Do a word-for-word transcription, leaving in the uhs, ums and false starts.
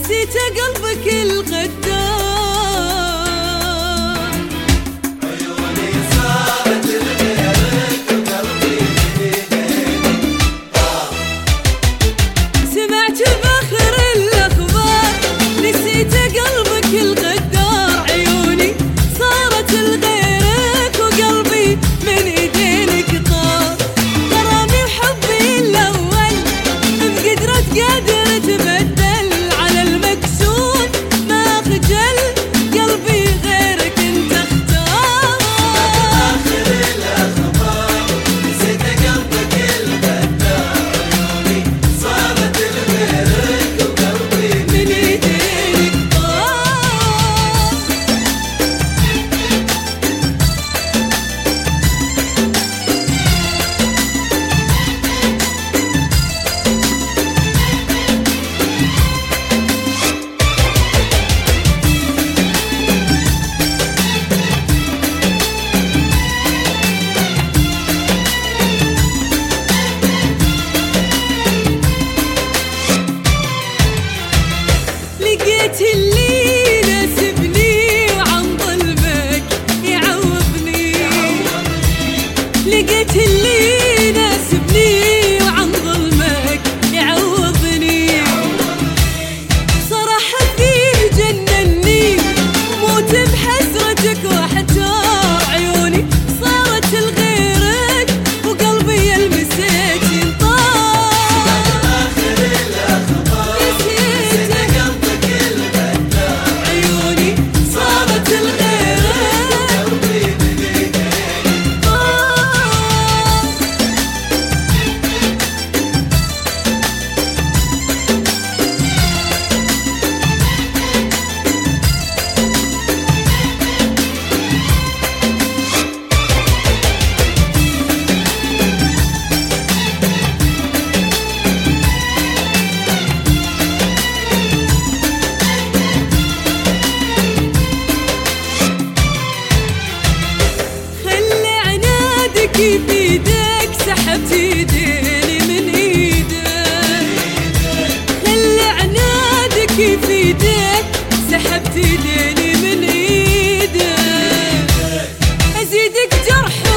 نسيت قلبك الغدار. عيوني صارت لغيرك وقلبي بيديك طار. سمعت بآخر الأخبار نسيت قلبك الغدار. عيوني صارت لغيرك وقلبي من ايدينك طار. غرامي وحبي الأول بقدرة قادر تبدل على المكسور ما خجل قلبي غيرك انت اختار. آخر الأخبار نسيت قلبك الغدار. عيوني صارت لغيرك وقلبي من ايدينك طار. لقيت اللي يناسبني وعن ظلمك يعوضني. لقيت اللي يناسبني وعن ظلمك يعوضني. صراحة فيه جنني موت بحسرتك واحتار. عيوني صارت لغيرك وقلبي يلمسك ينطار. آخر الأخبار نسيت قلبك الغدار. عيوني صارت لغيرك قلبي بيديك طار. خلي عنادك في ايدك سحبت ايديني من ايدك. خلي عنادك في ايدك سحبت ايديني من ايدك. ازيدك جرح